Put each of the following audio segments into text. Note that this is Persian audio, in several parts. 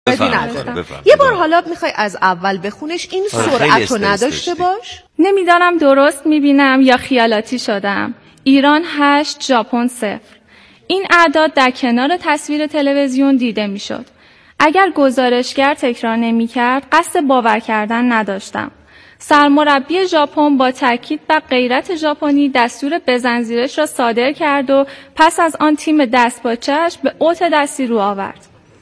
یه بار حالا میخوای از اول بخونش، این سرعت رو نداشته باش. نمیدانم درست میبینم یا خیالاتی شدم. ایران 8 ژاپن 0. این اعداد در کنار تصویر تلویزیون دیده میشد. اگر گزارشگر تکرار نمیکرد قصد باور کردن نداشتم. سرمربی ژاپن با تاکید بر غیرت ژاپنی دستور بزنزیرش را صادر کرد و پس از آن تیم دستپاچه‌اش به اوت دستی رو آورد.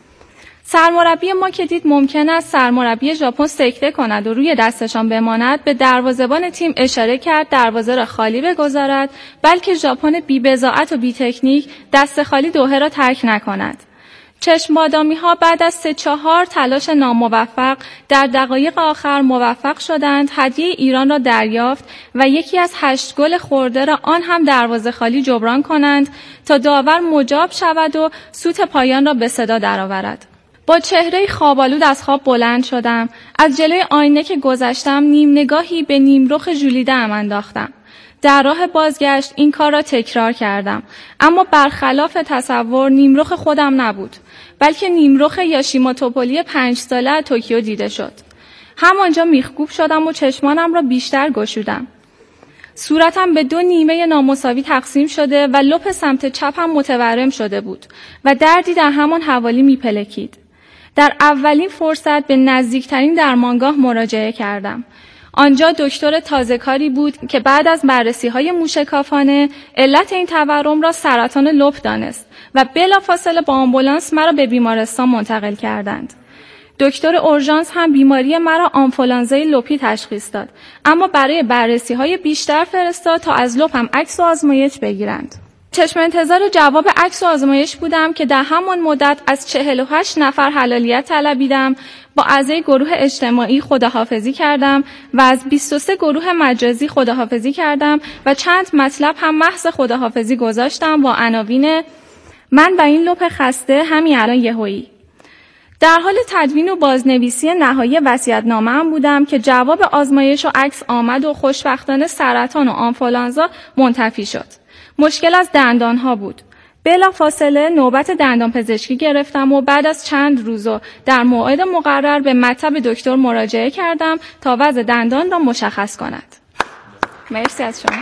سرمربی ما که دید ممکن است سرمربی ژاپن سکته کند و روی دستشان بماند، به دروازه‌بان تیم اشاره کرد دروازه را خالی بگذارد، بلکه ژاپن بی‌بضاعت و بی‌تکنیک دست خالی دوحه را ترک نکند. چشم‌بادامی‌ها بعد از 3-4 تلاش ناموفق در دقایق آخر موفق شدند هدیه ایران را دریافت و یکی از 8 گل خورده را آن هم دروازه خالی جبران کنند تا داور مجاب شود و سوت پایان را به صدا درآورد. با چهره خواب‌آلود از خواب بلند شدم. از جلوی آینه که گذشتم نیم نگاهی به نیمرخ ژولیده‌ام انداختم. در راه بازگشت این کار را تکرار کردم، اما برخلاف تصور نیمرخ خودم نبود، بلکه نیمرخ یاشیموتوپولی 5 ساله توکیو دیده شد. همانجا میخکوب شدم و چشمانم را بیشتر گشودم. صورتم به 2 نیمه نامساوی تقسیم شده و لپ سمت چپم متورم شده بود و دردی در همان حوالی میپلکید. در اولین فرصت به نزدیکترین درمانگاه مراجعه کردم. آنجا دکتر تازه‌کاری بود که بعد از بررسی‌های موشکافانه علت این تورم را سرطان لپ دانست و بلافاصله با آمبولانس مرا به بیمارستان منتقل کردند. دکتر اورژانس هم بیماری مرا آنفولانزای لپی تشخیص داد، اما برای بررسی‌های بیشتر فرستاد تا از لپم عکس و آزمایش بگیرند. چشم انتظار جواب عکس و آزمایش بودم که در همان مدت از 48 نفر حلالیت طلبیدم، با اعضای گروه اجتماعی خداحافظی کردم و از 23 گروه مجازی خداحافظی کردم و چند مطلب هم محض خداحافظی گذاشتم با عناوین من و این لپ خسته همین الان یهویی. در حال تدوین و بازنویسی نهایی وصیت‌نامه‌ام بودم که جواب آزمایش و عکس آمد و خوشبختانه سرطان و آنفولانزا منتفی شد. مشکل از دندانها بود. بلافاصله نوبت دندان پزشکی گرفتم و بعد از چند روز و در موعد مقرر به مطب دکتر مراجعه کردم تا وضع دندان را مشخص کند. مرسی از شما.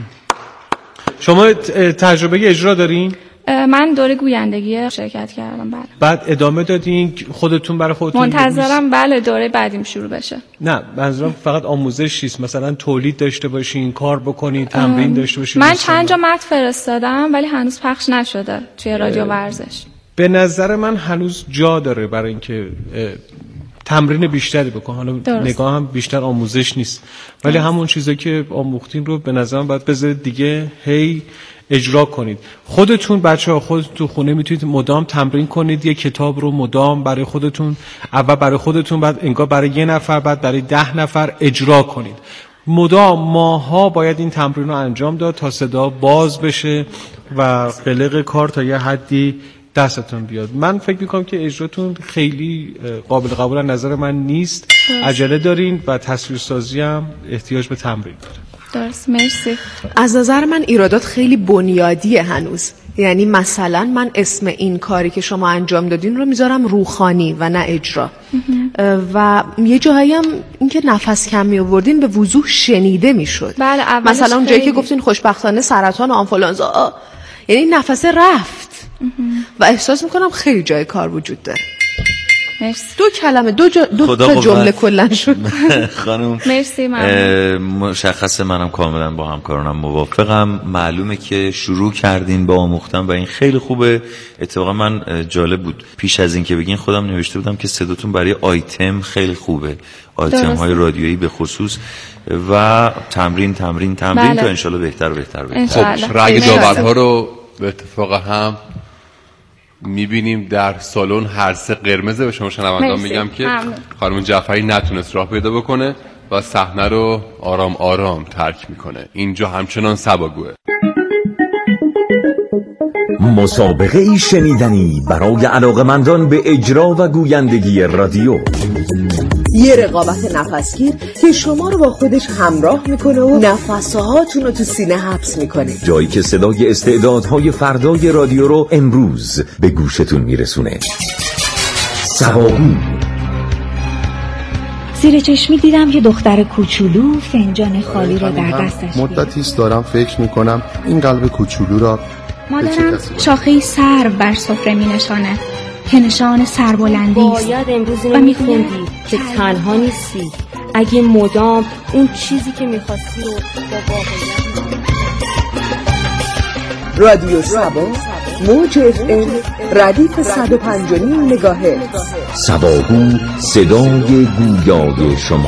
شما تجربه اجرا دارین؟ من دوره گویندگی شرکت کردم. بله. بعد ادامه دادین خودتون برای خودتون؟ منتظرم بله دوره بعدیم شروع بشه. نه منظورم فقط آموزش نیست، مثلا تولید داشته باشین، کار بکنین، تمرین داشته باشین. من چند جا متن فرستادم ولی هنوز پخش نشده توی رادیو ورزش. به نظر من هنوز جا داره برای اینکه تمرین بیشتری بکن. حالا نگاه هم بیشتر آموزش نیست، ولی همون چیزایی که آموختین رو به نظرم باید بذارید دیگه هی اجرا کنید. خودتون بچه‌ها خودتون تو خونه میتونید مدام تمرین کنید. یک کتاب رو مدام برای خودتون، اول برای خودتون، بعد انگار برای 1 نفر، بعد برای 10 نفر اجرا کنید. مدام ماها باید این تمرین رو انجام داد تا صدا باز بشه و قلق کار تا یه حدی دستتون بیاد. من فکر میکنم که اجراتون خیلی قابل قبول از نظر من نیست. عجله دارین و تصویرسازی هم احتیاج به تمرین داره. درست، مرسی. از نظر من ایرادات خیلی بنیادیه هنوز. یعنی مثلا من اسم این کاری که شما انجام دادین رو میذارم روخانی و نه اجرا. و یه جایی هم این که نفس کم می آوردین به وضوح شنیده میشد. بله، مثلا اون جایی که گفتین خوشبختانه سرطان و آنفولانزا، یعنی نفس رفت و احساس میکنم خیلی جای کار وجود داره. مرسی. 2 کلمه دو تا جمله کلا شد. خانم مرسی. ممنون. مشخصه منم کاملا با همکارانم موافقم. معلومه که شروع کردین با آموختن و این خیلی خوبه. اتفاقا من جالب بود پیش از این که بگین خودم نوشته بودم که صداتون برای آیتم خیلی خوبه، آیتم های رادیویی به خصوص، و تمرین بله. تا انشالله بهتر خب رنگ داورها رو به اتفاق هم میبینیم در سالن هر 3 قرمزه. به شما شنوندگان میگم که خانم جعفری نتونست راه پیدا بکنه و صحنه رو آرام آرام ترک میکنه. اینجا همچنان سباگوه. مسابقه ای شنیدنی برای علاقه‌مندان به اجرا و گویندگی رادیو. یه رقابت نفسگیر که شما رو با خودش همراه میکنه و نفسهاتون رو تو سینه حبس میکنه. جایی که صدای استعدادهای فردای رادیو رو امروز به گوشتون میرسونه. سواگو. زیر چشمی دیدم که دختر کوچولو فنجان خالی را در دستش مدتی است دارم فکر میکنم این قلب کوچولو را مادرم شاخه سرو بر سفره می نشاند که نشان سربلندی است. باید امروز اینو میخوندی که تنها نیستی. اگه مدام اون چیزی که میخواستی رو با واقعیت. رادیو سبا موج FM ردیف 105.9 مگاهرتز. سواگو، صدای گویای شما.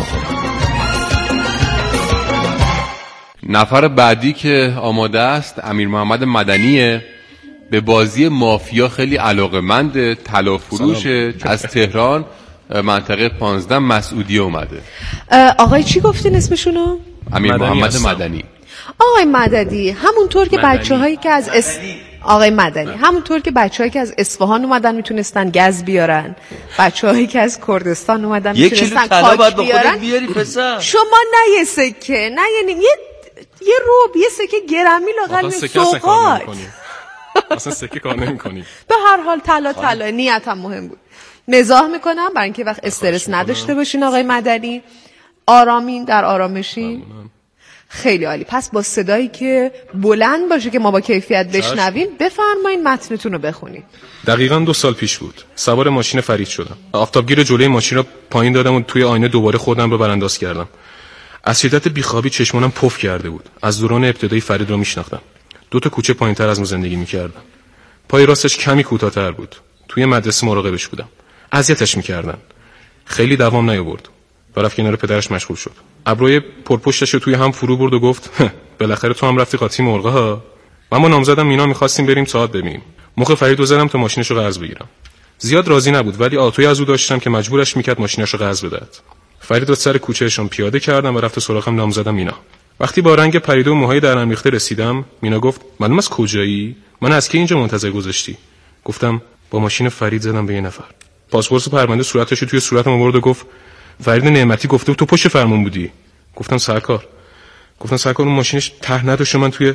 نفر بعدی که آماده است امیر محمد مدنیه. به بازی مافیا خیلی علاقه‌مند، طلافروشه، از تهران منطقه 15 مسعودیه اومده. آقای چی گفتین اسمشونو؟ امیر محمد مدنی. آقای مددی همونطور که بچه‌هایی که از آقای مدنی همونطور که بچه‌هایی که از اصفهان اومدن میتونستن گز بیارن، بچه‌هایی که از کردستان اومدن میتونستن کاک بیارن. شما نه یه سکه، نه یه روب، یه سکه گرمی لاقل سوقات. اصلا سکه کار نمی‌کنی. به هر حال طلا نیتم مهم بود. مزاح میکنم برای اینکه وقت استرس نداشته باشین آقای مدنی. آرامین، در آرامشین. خیلی عالی. پس با صدایی که بلند باشه که ما با کیفیت بشنویم بفرمایید متنتون رو بخونید. دقیقاً 2 سال پیش بود. سوار ماشین فرید شدم. آفتابگیر جلوی ماشین رو پایین دادم و توی آینه دوباره خودم رو برانداز کردم. از شدت بیخوابی چشمانم پف کرده بود. از دوران ابتدایی فرید رو میشناختم. 2 تا کوچه پایین‌تر از ما زندگی می‌کردم. پای راستش کمی کوتاه‌تر بود. توی مدرسه مراقبش بودم. اذیتش می‌کردن. خیلی دوام نیاورد. رفت کنار پدرش مشغول شد. ابروی پرپشتش رو توی هم فرو برد و گفت بالاخره تو هم رفتی قاطی مرغا ها. من با نامزدم مینا می‌خواستیم بریم ساعت ببینیم. مخ فرید رو زدم تا ماشینش رو قرض بگیرم. زیاد راضی نبود ولی آتوی از او داشتم که مجبورش می‌کرد ماشینش رو قرض بدهد. فرید رو سر کوچه‌شون پیاده کردم و رفت سراغم نامزدم مینا. وقتی با رنگ پریده و موهای در هم ریخته رسیدم، مینا گفت معلوم از کجایی؟ من از کی اینجا منتظر گذاشتی؟ گفتم با ماشین فرید زدم به یه نفر. پاسپورت پرونده صورتش رو توی صورتم آورد و گفت فرید نعمتی گفته تو پشت فرمون بودی. گفتم سرکار اون ماشینش ته نداشت.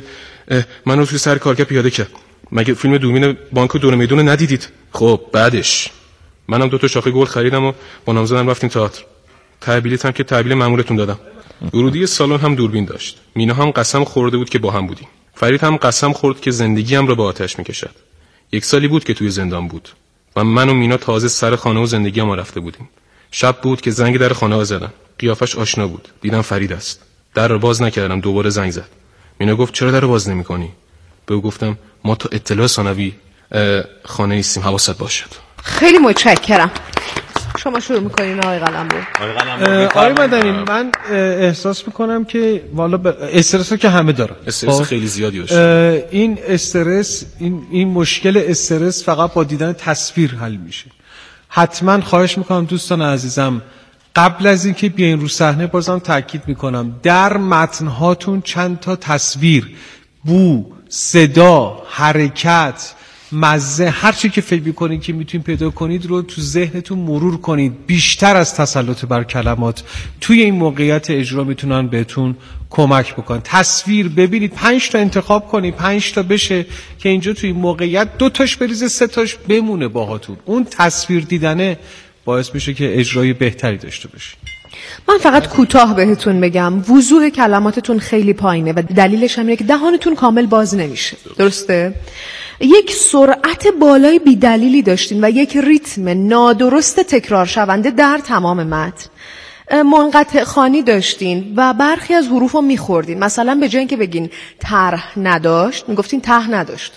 من رو توی سر کارگاه پیاده کرد. مگه فیلم دوربین بانک دور میدون ندیدید؟ خب بعدش منم 2 تا شاخه گل خریدم و با نامزدم رفتیم تئاتر. تحویلتم که تحویل مامورتون دادم. ورودی سالن هم دوربین داشت. مینا هم قسم خورده بود که با هم بودیم. فرید هم قسم خورد که زندگیم رو به آتش میکشد. 1 سالی بود که توی زندان بود و من و مینا تازه سر خانه و زندگی ما رفته بودیم. شب بود که زنگ در خانه زدن. قیافش آشنا بود. دیدم فرید است. در رو باز نکردم. دوباره زنگ زد. مینا گفت چرا در رو باز نمی‌کنی؟ به او گفتم ما تا اطلاع ثانوی خانه نیستیم، حواست باشد. خیلی متشکرم. شما شروع میکنین آقای قلمرو. آقای مدنی من احساس میکنم که والا استرس که همه دارن، استرس خیلی زیادی داشت. این استرس این مشکل استرس فقط با دیدن تصویر حل میشه. حتما خواهش میکنم دوستان عزیزم قبل از اینکه بیاین رو صحنه بازم تاکید میکنم در متنهاتون چند تا تصویر، بو، صدا، حرکت، مزه، هر چی که فکر می‌کنید که میتونید پیدا کنید رو تو ذهنتون مرور کنید. بیشتر از تسلط بر کلمات توی این موقعیت اجرا میتونن بهتون کمک بکنن. تصویر ببینید، 5 تا انتخاب کنید، 5 تا بشه که اینجا توی این موقعیت 2 تاش بریزه 3 تاش بمونه باهاتون. اون تصویر دیدنه باعث میشه که اجرای بهتری داشته باشید. من فقط کوتاه بهتون بگم وضوح کلماتتون خیلی پایینه و دلیلش هم اینه که دهانتون کامل باز نمیشه. درسته؟ یک سرعت بالای بی‌دلیلی داشتین و یک ریتم نادرست تکرار شونده در تمام متن. منقطع خوانی داشتین و برخی از حروف رو میخوردین. مثلا به جای اینکه بگین طرح نداشت میگفتین ته نداشت.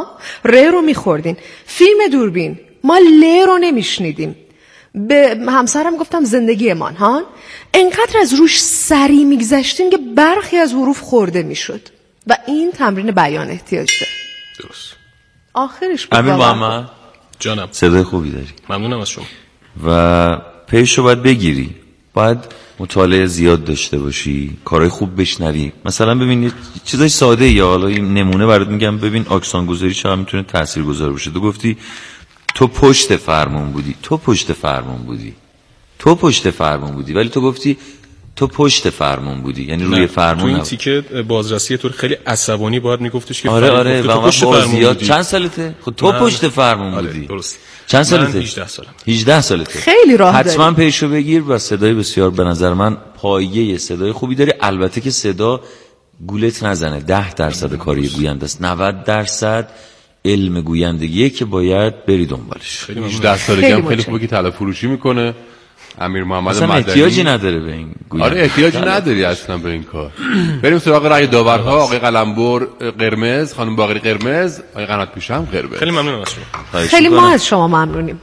ر رو میخوردین. فیلم دوربین ما ل رو نمیشنیدیم. به همسرم گفتم زندگی من انقدر از روش سری میگذشتین که برخی از حروف خورده میشد و این تمرین بیان احتیاج داره. درست. آخرش امیر محمد جانم صدای خوبی داری. ممنونم از شما. و پیشو باید بگیری، باید مطالعه زیاد داشته باشی، کارهای خوب بشنوی. مثلا ببین چیزای ساده یا حالا این نمونه برات میگم. ببین آکسان گذاری چقدر میتونه تاثیرگذار باشه. تو گفتی تو پشت فرمون بودی ولی تو گفتی تو پشت فرمون بودی، یعنی روی فرمون. تو این تیکه بازرسی تو خیلی عصبانی باید میگفتش که آره تو پشت فرمون بودی. چند سالته؟ خب تو پشت فرمون بودی. درست. چند سالته؟ 18 سالته. خیلی راه داری. حتما پیشو بگیر و صدای بسیار به نظر من پایه صدای خوبی داری. البته که صدا گولت نزنه. 10% کاری گوینده است. 90% علم گویندگیه که باید بری دنبالش. 18 سالگی هم خیلی خوبه که طلا فروشی میکنه. امیر محمد مدنی احتیاجی نداره به این گوینده. آره احتیاجی نداری اصلا به این کار. بریم سراغ رأی داورها. آقای قلمبر قرمز، خانم باقری قرمز، آقای قنات پیشم قرمز. خیلی ممنونم از شما. خیلی ما از شما ممنونیم.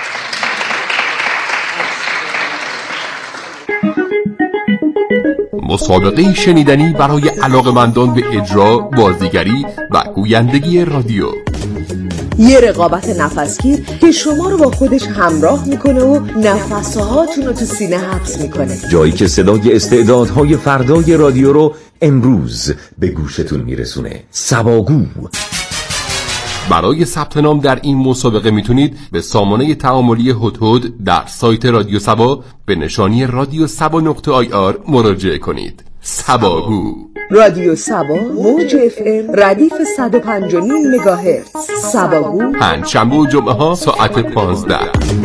مسابقه شنیدنی برای علاقه‌مندان به اجرا، بازیگری و گویندگی رادیو. یه رقابت نفسگیر که شما رو با خودش همراه میکنه و نفسهاتون رو تو سینه حبس میکنه. جایی که صدای استعدادهای فردای رادیو رو امروز به گوشتون میرسونه. سباگو. برای ثبت نام در این مسابقه میتونید به سامانه تعاملی هدهد در سایت رادیو سبا به نشانی رادیو سبا.ir مراجعه کنید. سباگو. رادیو سبا موج FM ردیف 105.9 مگاهرتز. سباگو پنجشنبه و جمعه ها ساعت 15.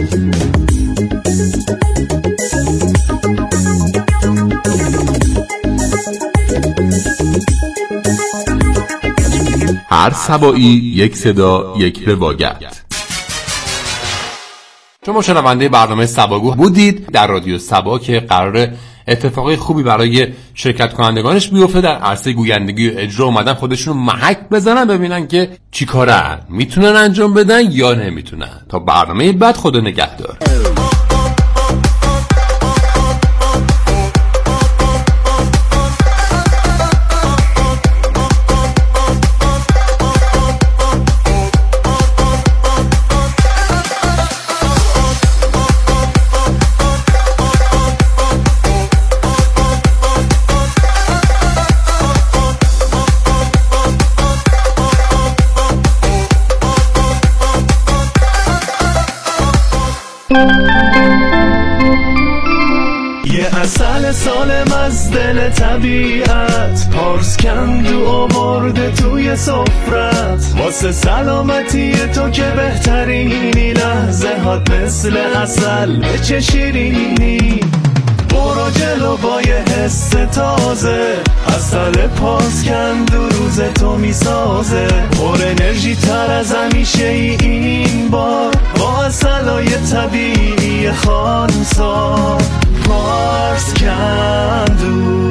هر سبایی یک صدا، یک روایت. شما شنونده برنامه سباگو بودید در رادیو سبا که قرار اتفاقی خوبی برای شرکت کنندگانش بیفته در عرصه گویندگی و اجرا. اومدن خودشون رو محک بزنن ببینن که چی کارن، میتونن انجام بدن یا نمیتونن. تا برنامه بعد، خدا نگهدار. اصل سالم از دل طبیعت، پارس کندو آورده توی سفرت، واسه سلامتی تو که بهترینی، لحظه هات مثل اصل به چه شیرینی. برو جلو با یه حس تازه، اصل پارس کندو روز تو میسازه، پر انرژی تر از همیشه این بار، با اصلای طبیعی خانسار. پارس کندو.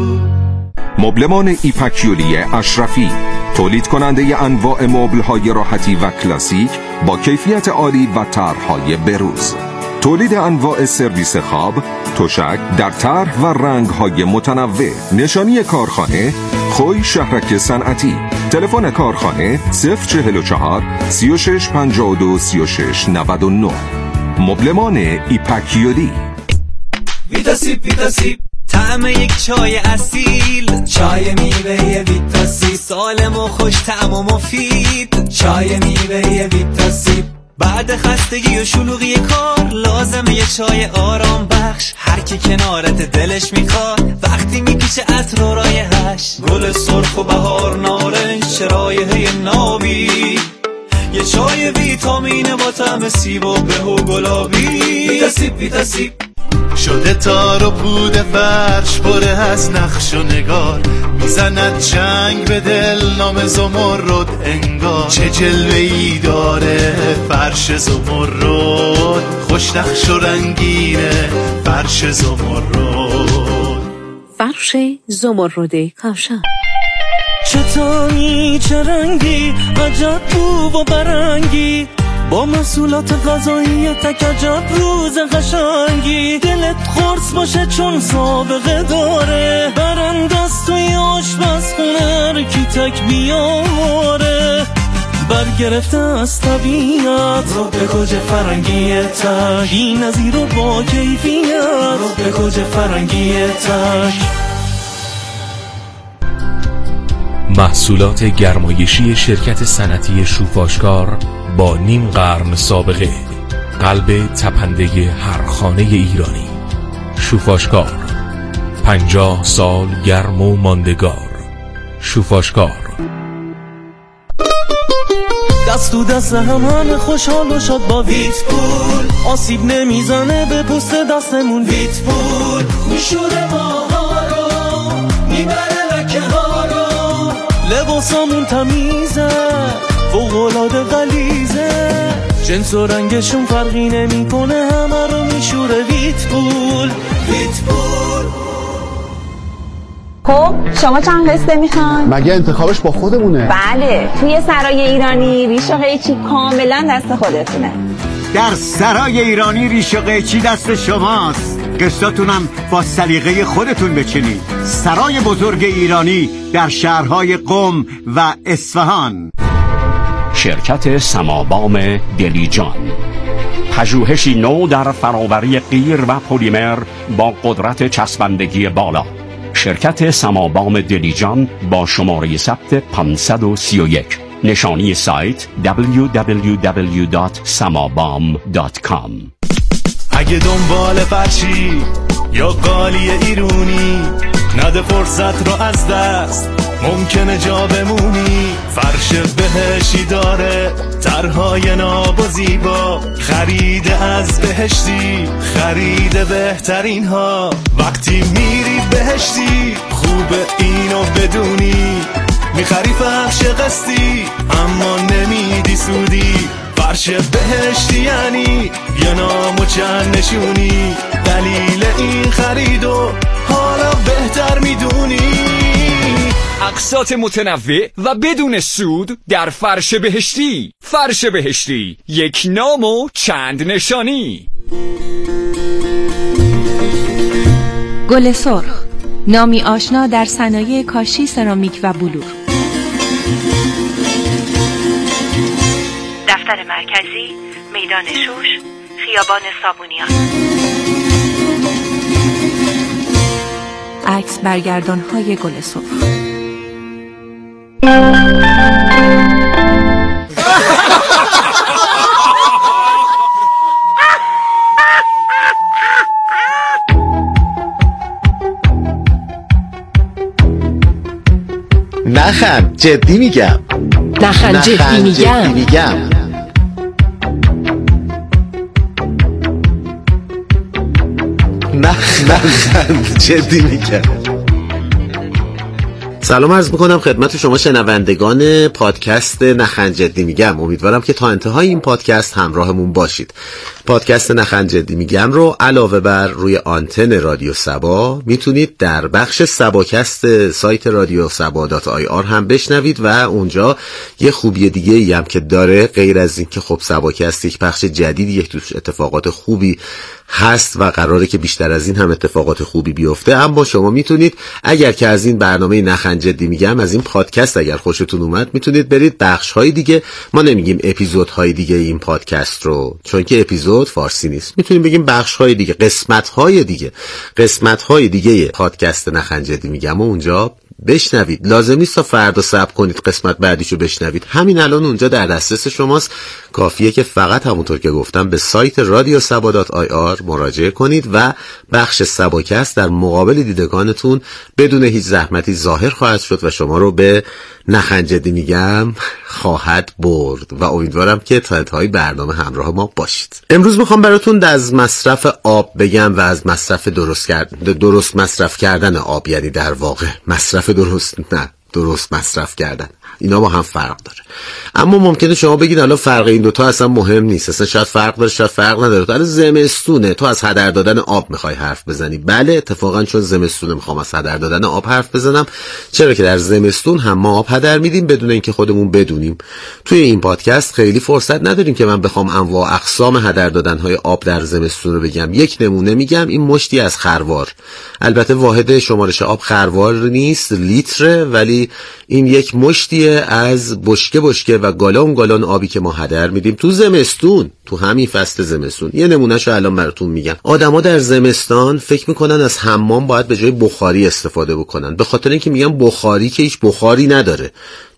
مبلمان ایپاکیولی اشرفی، تولید کننده انواع مبل‌های راحتی و کلاسیک با کیفیت عالی و طرح‌های بروز. تولید انواع سرویس خواب، تشک در طرح و رنگ‌های متنوع. نشانی کارخانه خوی شهرک صنعتی. تلفن کارخانه 044 36 52 36 99. مبلمان ایپاکیولی. ویتاسیپ طعم یک چای اصیل، چای میوه ویتاسیپ، سالم و خوش طعم و مفید، چای میوه ویتاسیپ. بعد خستگی و شلوغی کار لازمه یه چای آرام بخش، هر کی کنارت دلش میخواد وقتی میکشه عطر و رایحش، گل سرخ و بهار نارنج چه رایحه نابی، یه چای ویتامین با طعم سیب و به و گلابی. ویتاسیپ شده تار و پود فرش، پره از نقش و نگار، میزند چنگ به دل نام زمرد انگار، چه جلوه‌ای داره فرش زمرد، خوش نقش و رنگینه فرش زمرد. فرش زمرد کاشان. چطوری چه رنگی عجب بو و برنگی، با محصولات غذایی تک عجب روز قشنگی، دلت خورس باشه چون سابقه داره، برندست توی آشپزخونه کی تک بیاره، برگرفته از طبیعت رو به گوج فرنگی تک، بی نظیر و با کیفیت رو به گوج فرنگی تک. محصولات گرمایشی شرکت صنعتی شوفاشکار با نیم قرن سابقه، قلب تپنده هر خانه ایرانی. شوفاشکار، 50 سال گرم و ماندگار. شوفاشکار. دست تو دست همه خوشحال و شاد با ویتپول، آسیب نمیزنه به پوست دستمون. ویتپول میشوره ماها رو، میبره لکه ها رو، لباسامون تمیزه فوق‌العاده غلیظه، جنس و رنگشون فرقی نمیکنه، همه رو میشوره ویتپول. ویتپول. خب شما چند قسطه میخوان؟ مگه انتخابش با خودمونه؟ بله، توی سرای ایرانی ریش و قیچی کاملا دست خودتونه. در سرای ایرانی ریش و قیچی دست شماست، قسطاتونم با سلیقه خودتون بچینید. سرای بزرگ ایرانی در شهرهای قم و اصفهان. شرکت سمابام دلیجان، پژوهشی نو در فراوری قیر و پلیمر با قدرت چسبندگی بالا. شرکت سمابام دلیجان با شماره ثبت 531. نشانی سایت www.samabam.com. اگه دنبال فرشی یا قالی ایرونی، نده فرصت رو از دست، ممکنه جا بمونی. فرش بهشتی داره طرحهای ناب و زیبا، خرید از بهشتی خرید بهترین ها. وقتی میری بهشتی خوبه اینو بدونی، میخری فرش قسطی اما نمیدی سودی. فرش بهشتی یعنی یه نام و چند نشونی، دلیل این خریدو حالا بهتر میدونی. اقساط متنوع و بدون سود در فرش بهشتی. فرش بهشتی، یک نام و چند نشانی. گل سرخ، نامی آشنا در صنایع کاشی، سرامیک و بلور. دفتر مرکزی، میدان شوش، خیابان صابونیان. عکس برگردان‌های گل سرخ. نخند، جدی میگم. نخند، جدی میگم. نخند، جدی میگم. سلام عرض میکنم خدمت شما شنوندگان پادکست نخند جدی میگم. امیدوارم که تا انتهای این پادکست همراهمون باشید. پادکست نخند جدی میگم رو علاوه بر روی آنتن رادیو سبا میتونید در بخش سباکست سایت رادیو سبا.ir هم بشنوید و اونجا یه خوبی دیگه ای هم که داره، غیر از این که خب سباکست یک بخش جدیدی، یک توش اتفاقات خوبی هست و قراره که بیشتر از این هم اتفاقات خوبی بیفته، اما شما میتونید اگر که از این برنامه نخند جدی میگم، از این پادکست اگر خوشتون اومد، میتونید برید بخش‌های دیگه، ما نمیگیم اپیزودهای دیگه این پادکست رو، چون که اپیزود فارسی نیست، میتونیم بگیم بخش‌های دیگه، قسمت‌های دیگه پادکست نخند جدی میگم و اونجا بشنوید. لازم نیست تا فردا صبر کنید قسمت بعدیشو بشنوید، همین الان اونجا در دسترس شماست. کافیه که فقط همونطور که گفتم به سایت رادیو سبا.ir مراجعه کنید و بخش سباکست در مقابل دیدگانتون بدون هیچ زحمتی ظاهر خواهد شد و شما رو به نخند جدی میگم خواهد برد و امیدوارم که تا انتهای برنامه همراه ما باشید. امروز میخوام براتون از مصرف آب بگم و از مصرف درست مصرف کردن آب، یعنی در واقع مصرف درست مصرف کردن. اینا با هم فرق داره، اما ممکنه شما بگید حالا فرق این دوتا اصلا مهم نیست، اصلا شاید فرق داره شاید فرق نداره، تو زمستونه، تو از هدر دادن آب میخوای حرف بزنی. بله، اتفاقا چون زمستونه میخوام از هدر دادن آب حرف بزنم، چرا که در زمستون هم ما آب هدر میدیم بدون اینکه خودمون بدونیم. توی این پادکست خیلی فرصت نداریم که من بخوام انواع اقسام هدر دادنهای آب در زمستون رو بگم. یک نمونه میگم، این مشتی از خروار، البته واحد شمارش آب خروار نیست، لیتره، ولی این یک مشتی از بشکه و گالون آبی که ما هدر میدیم تو زمستون، تو همین فصل زمستون. یه نمونهشو الان براتون میگم. آدما در زمستان فکر میکنن از حمام باید به جای بخاری استفاده بکنن، به خاطر اینکه میگن بخاری که هیچ بخاری نداره.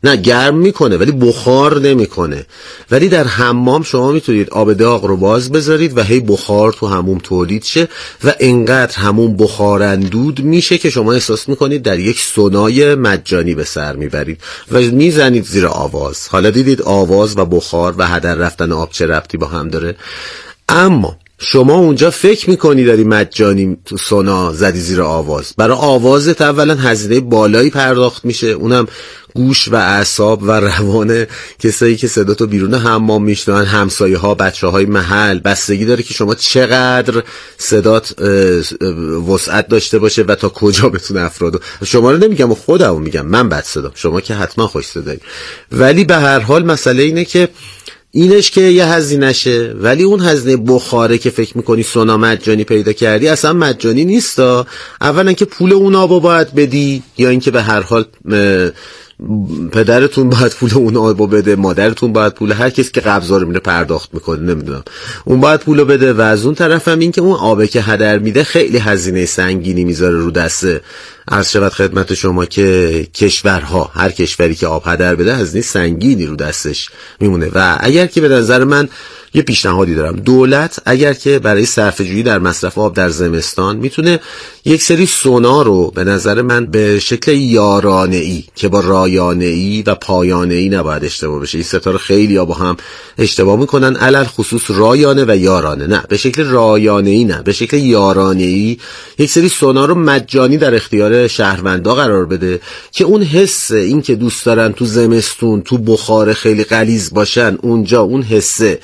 نه گرم میکنه ولی بخار نمیکنه. ولی در حمام شما میتونید آب داغ رو باز بذارید و هی بخار تو حموم تولید شه و انقدر حموم بخاراندود میشه که شما احساس میکنید در یک سونای مجانی به سر میبرید و میزنید زیر آواز. حالا دیدید آواز و بخار و هدر رفتن آب چه ربطی با هم داره؟ اما شما اونجا فکر میکنی داری مجانی تو سونا زدی زیر آواز. برای آوازت اولا هزینه بالایی پرداخت میشه، اونم گوش و اعصاب و روان کسایی که صداتو بیرون حمام میشنون، همسایه ها، بچه های محل. بستگی داره که شما چقدر صدات وسعت داشته باشه و تا کجا بتونه افرادو. شما رو نمیگم و خودمو میگم، من بد صدام، شما که حتما خوش صدایی. ولی به هر حال مسئله اینه که اینش که یه هزینهشه، ولی اون هزینه بخاره که فکر میکنی سونا مجانی پیدا کردی اصلا مجانی نیستا. اولا که پول اون آبو باید بدی، یا اینکه به هر حال پدرتون باید پول اون آبو بده، مادرتون باید پول، هر کسی که قبضا رو میره پرداخت میکنه نمیدونم اون باید پولو بده. و از اون طرف هم این که اون آبه که هدر میده خیلی هزینه سنگینی میذاره رو دست. عرض شود خدمت شما که کشورها، هر کشوری که آب هدر بده هزینه سنگینی رو دستش میمونه. و اگر که به نظر من یه پیشنهادی دارم، دولت اگر که برای صرفه‌جویی در مصرف آب در زمستان میتونه یک سری سونا رو به نظر من به شکل یارانه‌ای که با رایانه‌ای و پایانه‌ای نباید اشتباه بشه، این ستا رو خیلی با هم اشتباه میکنن، علل خصوص رایانه و یارانه. نه، به شکل رایانه‌ای نه، به شکل یارانه‌ای یک سری سونا رو مجانی در اختیار شهروندا قرار بده که اون حس این که دوست دارن تو زمستون تو بخار خیلی غلیظ باشن، اونجا اون حسه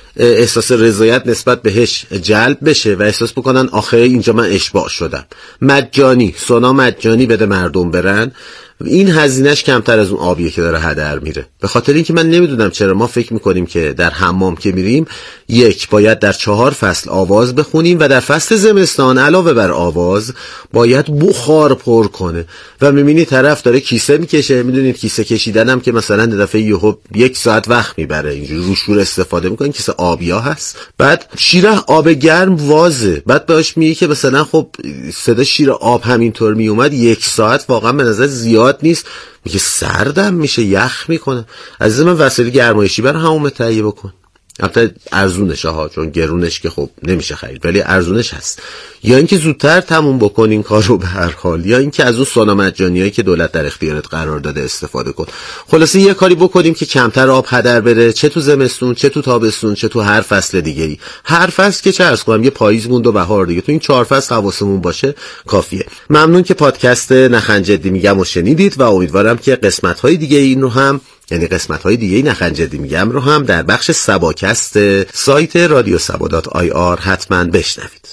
احساس رضایت نسبت بهش جلب بشه و احساس بکنن آخه اینجا من اشباع شدم. مجانی، سونا مجانی بده مردم برن، این هزینهش کمتر از اون آبیه که داره هدر میره. به خاطر اینکه من نمیدونم چرا ما فکر میکنیم که در حمام که میریم یک باید در 4 فصل آواز بخونیم و در فصل زمستان علاوه بر آواز باید بخار پر کنه و میبینی طرف داره کیسه میکشه. میدونید کیسه کشیدن هم که مثلا دفعه یهو 1 ساعت وقت میبره، اینجوری رو شور استفاده میکنن، کیسه آبیا هست. بعد شیر آب گرم وازه، بعد باش میگه که مثلا خب صدا شیر آب همینطور میومد 1 ساعت واقعا به نظر زیاد نیست. میگه سردم میشه، یخ میکنه. عزیز من وسایل گرمایشی برای همون تهیه بکن. البته ارزونش ها، چون گرونش که خب نمیشه خرید، ولی ارزونش هست. یا اینکه زودتر تموم بکن این کارو به هر حال، یا اینکه از اون سونا مجانیایی که دولت در اختیارت قرار داده استفاده کن. خلاصه یه کاری بکنیم که کمتر آب هدر بره، چه تو زمستون، چه تو تابستون، چه تو هر فصل دیگه‌ای. هر فصل که چه عرض کنم، یه پاییز موند و بهار دیگه، تو این 4 فصل حواسمون باشه کافیه. ممنون که پادکست نخن جدی میگم رو شنیدید و امیدوارم که قسمت‌های دیگه این رو هم، یعنی قسمت‌های دیگه نخن جدی میگم رو هم در بخش سباکست سایت رادیو سبا.ir حتما بشنوید.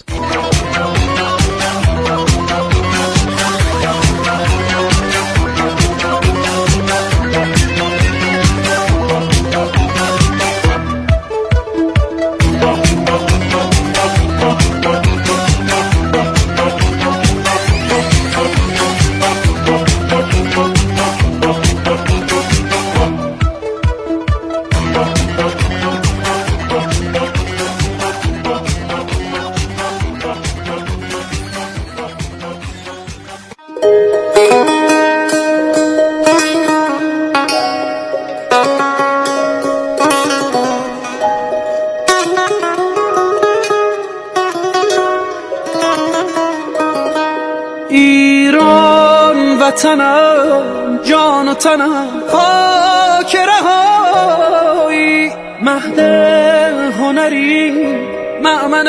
وطنم، جان و تنم، خاک رهایی، مهد هنری، مأمن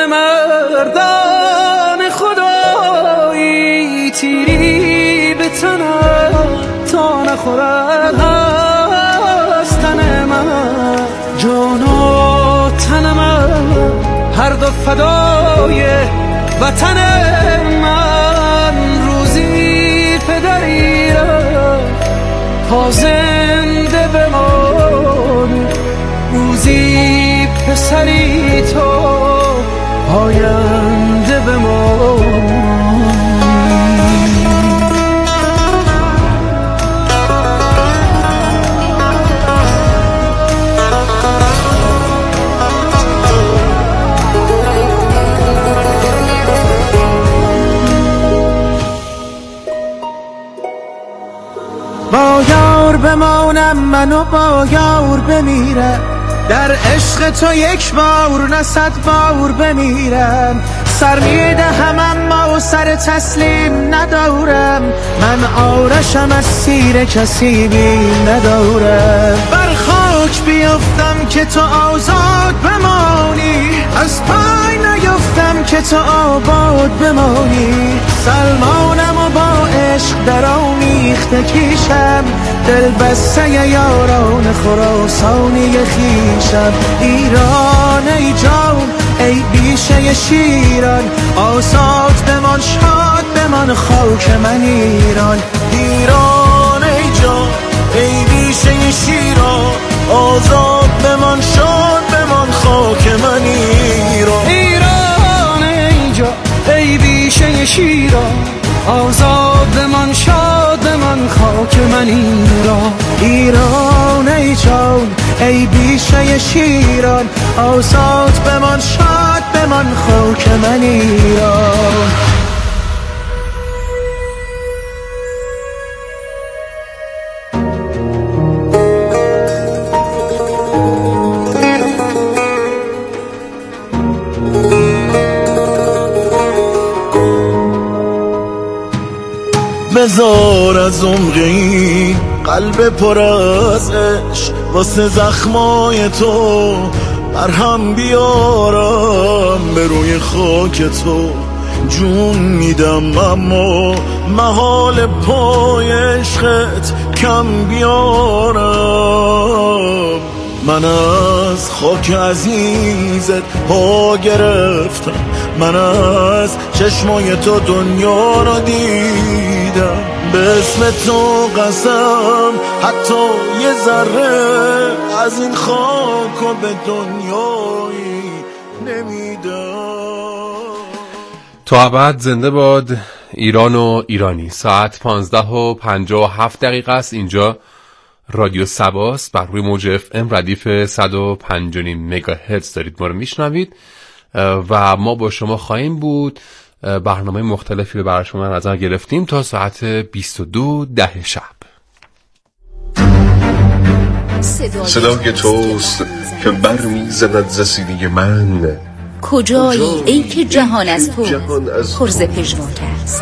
مردان خدایی، تیری به تنم تا نخورد از تن من، جان و تنم هر دو فدای وطن من. روزی پدری رفت تا زنده بمان، روزی پسری تو آینده بمان. بمانم منو با یار بمیرم، در عشق تو یک بار نه 100 بار بمیرم. سر میدهم اما سر تسلیم ندارم، من آرشم از سیر کسی بیم ندارم. بر خاک بیفتم که تو آزاد بمانی، از پای نیفتم که تو آباد بمانی. سلمانم و با عشق در آمیخته کیشم، دل بسته یاران خراسانی خیشم. ایران ای جان ای بیشه شیران، آزاد بمان شاد بمان خاک من ایران. ایران ای جان ای بیشه شیران، آزاد بمان شاد بمان خاک من ایران. ایران ای جان ای بیشه شیران، آزاد بمان شاد بمان خاک من ایران. ایران ای جان ای بیشه شیران، آزاد بمان شاد بمان خاک من ایران. بذار از عمقی قلب پر از عشق، واسه زخمای تو مرهم بیارم. به روی خاک تو جون میدم اما محال پای عشقت کم بیارم. من از خاک عزیزت پا گرفتم، من از چشمای تو دنیا را دیدم. به اسم تو قسم حتی یه ذره از این خاک و به دنیایی نمیدم. تا ابد زنده باد ایران و ایرانی. ساعت 15:57 است. اینجا رادیو سباست، بر روی موج FM ردیف 105.5 مگاهرتز دارید ما رو میشنوید و ما با شما خواهیم بود. برنامه مختلفی رو برای شما نظر گرفتیم تا ساعت 22:10 شب. صدای توست که برمی‌زند ز سینه من، کجایی ای که جهان از تو پرز پژواک است.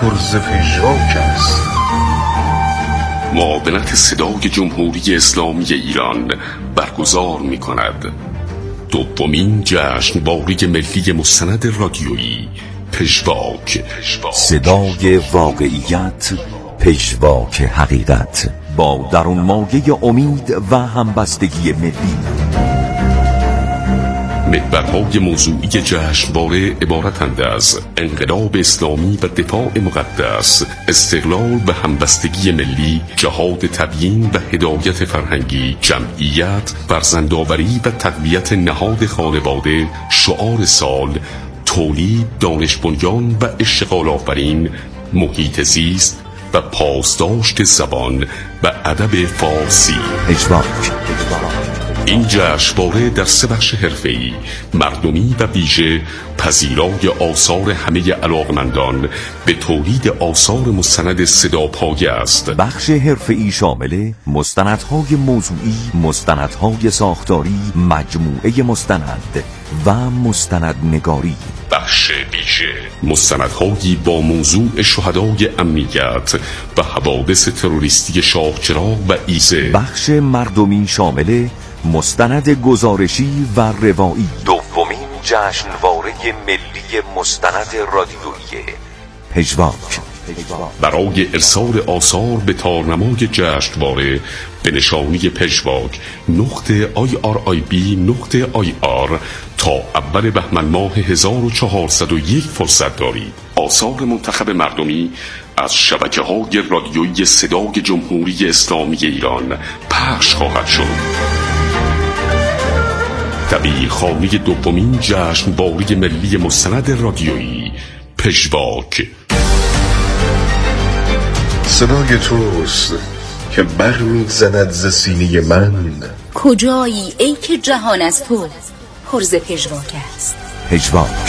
معاونت صدای جمهوری اسلامی ایران برگزار می‌کند دومین جشنواره ملی مستند رادیویی پژواک. صدای واقعیت، پژواک حقیقت، با درون مایه امید و همبستگی ملی. محورهای موضوعی جشنواره عبارتند از انقلاب اسلامی و دفاع مقدس، استقلال و همبستگی ملی، جهاد تبیین و هدایت فرهنگی، جمعیت، فرزندآوری و تقویت نهاد خانواده، شعار سال، تولید، دانش بنیان و اشتغال آفرین، محیط زیست و پاسداشت زبان و ادب فارسی. این جشنواره در 3 بخش حرفه‌ای، مردمی و ویژه، پذیرای آثار همه علاقمندان به تولید آثار مستند صداپایه است. بخش حرفه‌ای شامل مستندهای موضوعی، مستندهای ساختاری، مجموعه مستند و مستندنگاری. بخش ویژه، مستندهایی با موضوع شهدای امنیت و حوادث تروریستی شاهچراغ و ایزه. بخش مردمی شامل مستند گزارشی و روایی. دومین جشنواره ملی مستند رادیویی پژواک. برای ارسال آثار به تارنمای جشنواره به نشانی پژواک .irib.ir تا اول بهمن ماه 1401 فرصت دارید. آثار منتخب مردمی از شبکه‌های رادیویی صدای جمهوری اسلامی ایران پخش خواهد شد. دبیرخانه دومین جشنواره ملی مستند رادیویی پژواک. صدای توست که برمی‌زند ز سینه من، کجایی ای که جهان از تو پرز پژواک است. پژواک.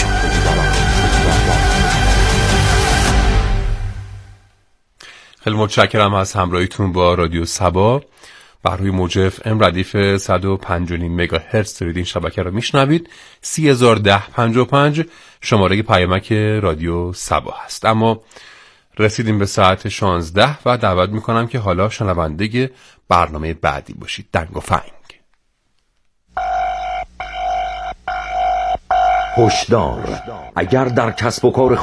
خیلی متشکرم از همراهیتون با رادیو سبا. بر روی موج FM ردیف 105.5 مگاهرتز دارید این شبکه رو میشنوید. 301055 شماره پیامک رادیو سبا هست. اما رسیدیم به ساعت 16 و دعوت میکنم که حالا شنونده برنامه بعدی باشید. دنگ و فنگ. هشدار: اگر در کسب و کار